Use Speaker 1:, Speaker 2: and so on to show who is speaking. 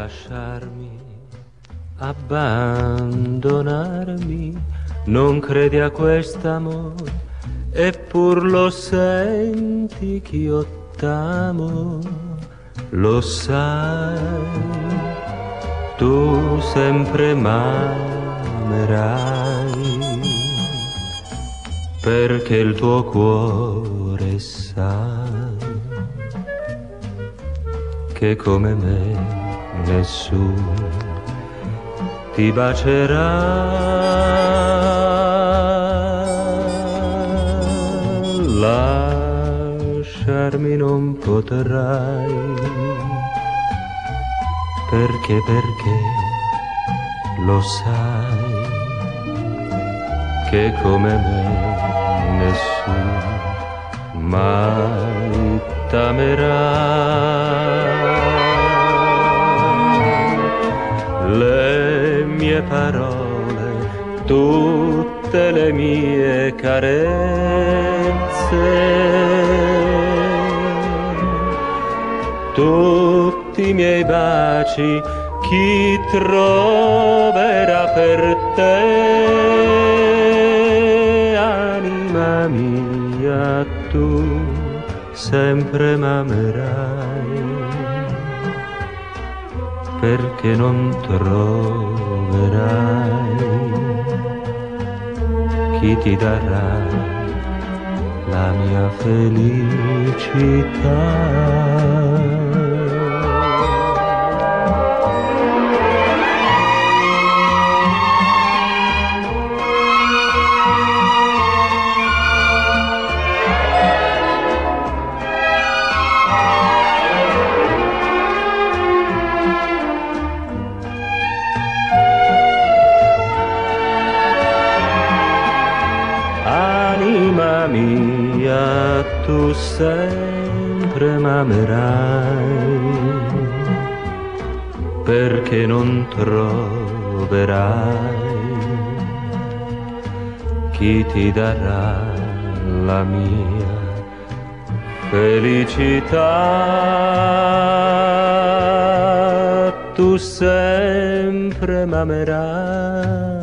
Speaker 1: lasciarmi, abbandonarmi, non credi a quest'amor, eppur lo senti ch'io t'amo, lo sai, tu sempre m'amerai, perché il tuo cuore sa che come me nessuno ti bacerà. Lasciarmi non potrai, perché lo sai che come me nessuno mai t'amerà. Le mie parole, tutte le mie carezze, tutti i miei baci, chi troverà per te? Anima mia, tu sempre m'amerai, perché non troverai chi ti darà la mia felicità. Anima mia, tu sempre m'amerai, perché non troverai chi ti darà la mia felicità. Tu sempre m'amerai,